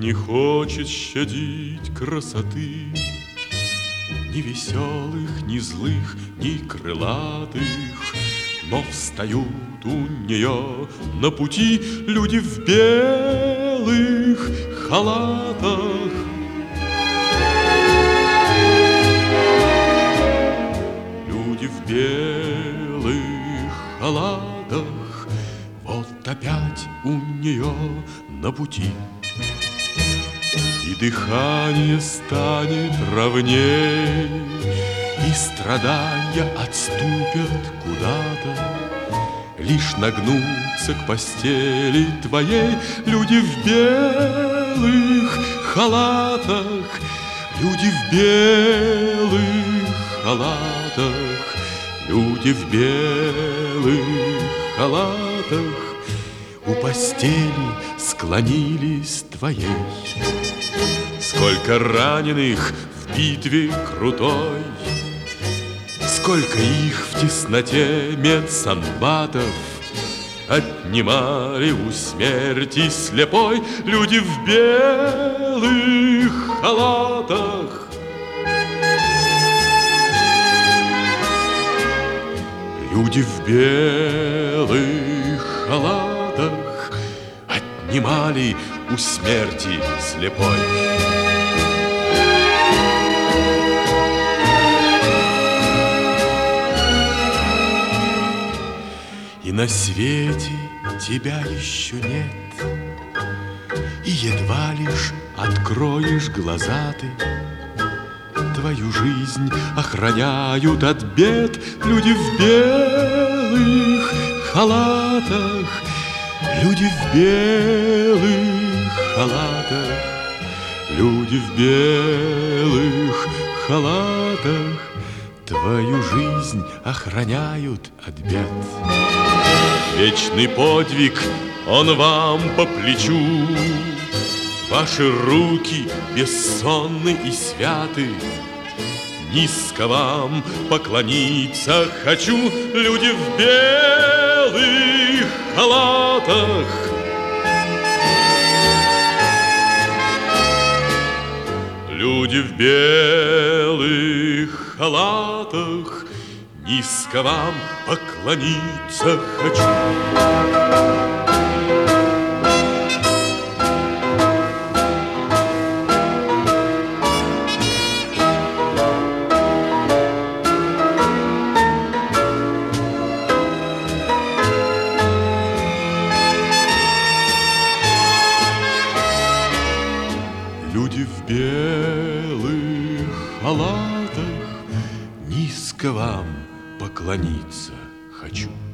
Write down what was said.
не хочет щадить красоты ни веселых, ни злых, ни крылатых. Но встают у нее на пути люди в белых халатах. Люди в белых халатах, вот опять у нее на пути. И дыхание станет ровней, и страдания отступят куда-то. Лишь нагнуться к постели твоей люди в белых халатах, люди в белых халатах, люди в белых халатах у постели склонились твоей. Сколько раненых в битве крутой, сколько их в тесноте медсанбатов отнимали у смерти слепой люди в белых халатах. Люди в белых халатах отнимали у смерти слепой. И на свете тебя еще нет, и едва лишь откроешь глаза ты. Твою жизнь охраняют от бед люди в белых халатах, люди в белых халатах, люди в белых халатах. Твою жизнь охраняют от бед. Вечный подвиг, он вам по плечу. Ваши руки бессонны и святы. Низко вам поклониться хочу, люди в белых халатах. Люди в белых халатах, низко вам поклониться хочу. Люди в белых халатах, низко вам поклониться хочу.